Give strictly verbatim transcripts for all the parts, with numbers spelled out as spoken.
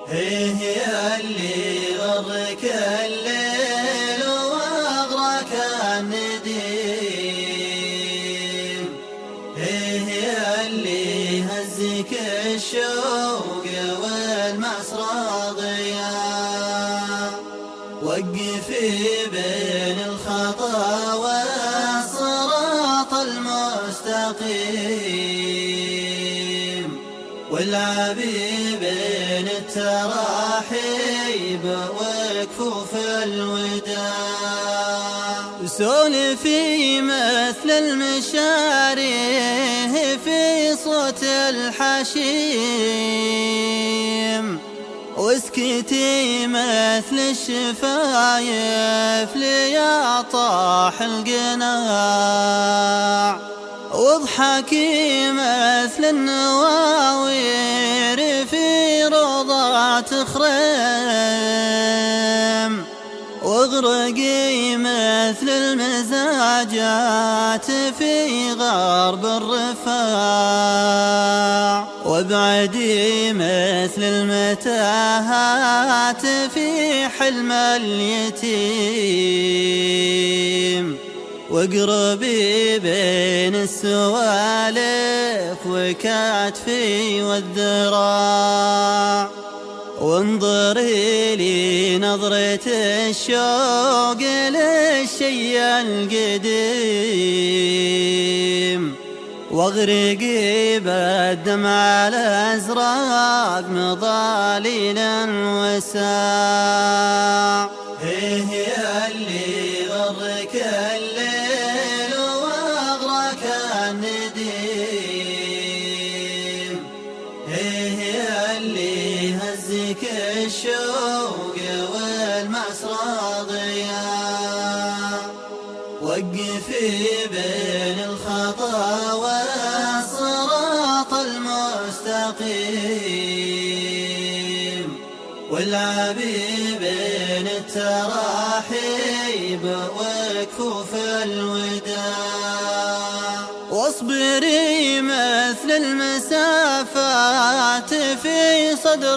هيه يا اللي غرك الليل واغراك النديم، هيه يا اللي هزك الشوق والمسرى ضياء. وقفي بين الخطا والصراط المستقيم، والعبي بين التراحيب وكفوف الوداع. سولفي مثل المشاريه في صوت الحشيم، واسكتي مثل الشفايف ليطاح القناع. واضحكي مثل النواوير في روضات خريم، واغرقي مثل المزاجات في غرب الرفاع. وابعدي مثل المتاهات في حلم اليتيم، واقربي بين السوالف وكتفي والذراع. وانظري لي نظرة الشوق للشي القديم، واغرقي بالدمع الازرق مظاليلا وساع. هيه يا اللي غرك الليل واغراك النديم، هيه يا اللي هزك الشوق والمسرى ضياء. وقفي بين الخطا والصراط المستقيم، والعبي بين التراحيب وكفوف الوداع. واصبري مثل المسافات في صدر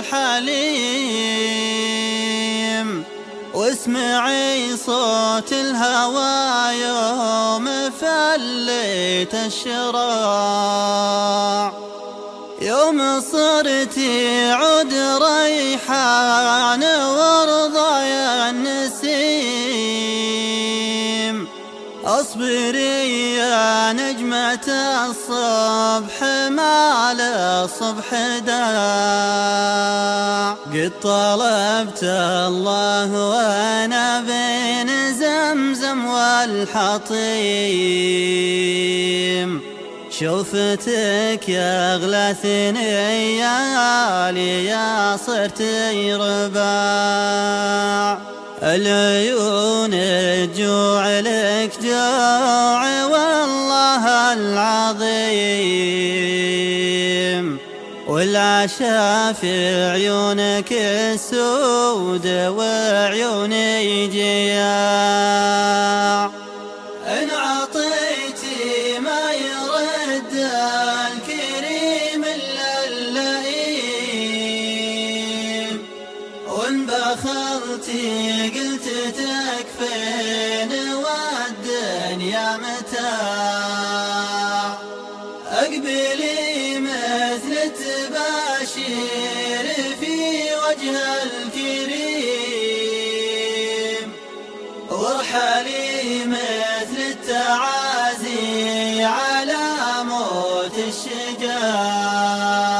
الحليم، واسمعي صوت الهوى يوم فليت الشراع. يوم صرتي عود ريحان ورضايا النسيم، اصبري يا نجمة الصبح ما للصبح داع. قد طلبت الله وانا بين زمزم والحطيم، شوفتك يا اغلى ثنيالي يا صرتي رباع. العيون الجوع لك جوع والله العظيم، والعشا في عيونك السود وعيوني جياع. إن عطيتي ما يرد الكريم إلا اللئيم، وإن بخلتي قلت تكفين والدنيا متاع. أقبلي مثل التباشير في وجه الكريم، وارحلي مثل التعازي على موت الشجاع.